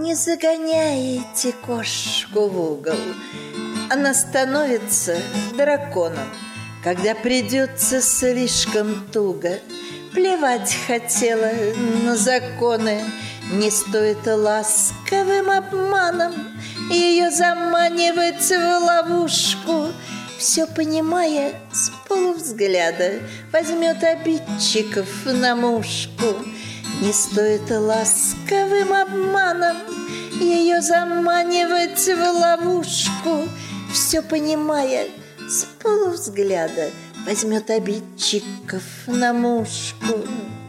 Не загоняйте кошку в угол, она становится драконом, когда придется слишком туго. Плевать хотела на законы, не стоит ласковым обманом ее заманивать в ловушку. Все понимая с полувзгляда, возьмет обидчиков на мушку. Не стоит ласковым обманом ее заманивать в ловушку. Все понимая с полувзгляда, возьмет обидчиков на мушку.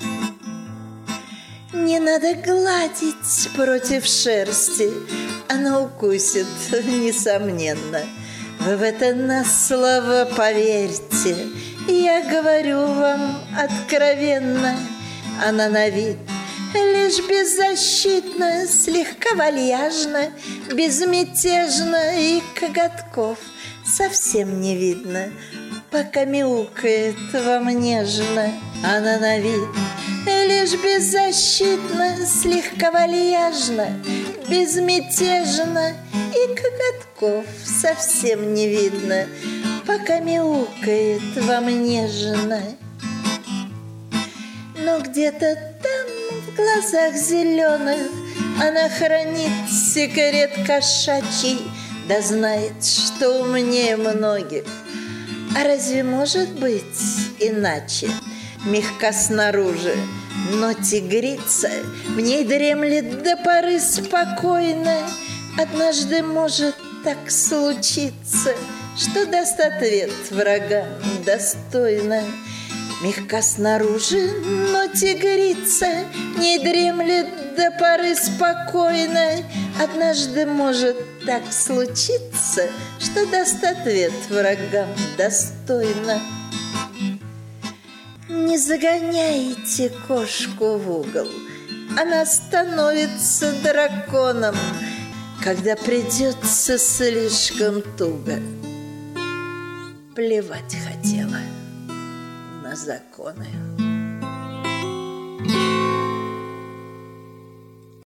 Не надо гладить против шерсти, она укусит, несомненно. Вы в это на слово поверьте, я говорю вам откровенно. Она на вид лишь беззащитна, слегка вальяжна, безмятежна, и коготков совсем не видно, пока мяукает вам нежно. Она на вид лишь беззащитна, слегка вальяжна, безмятежна, и коготков совсем не видно, пока мяукает вам нежно. Но где-то там в глазах зеленых она хранит секрет кошачий, да знает, что умнее многих. А разве может быть иначе? Мягка снаружи, но тигрица в ней дремлет до поры спокойно. Однажды может так случиться, что даст ответ врагам достойно. Мягка снаружи, но тигрица в ней дремлет до поры спокойно. Однажды может так случиться, что даст ответ врагам достойно. Не загоняйте кошку в угол, она становится драконом, когда придется слишком туго. Плевать хотела на законы.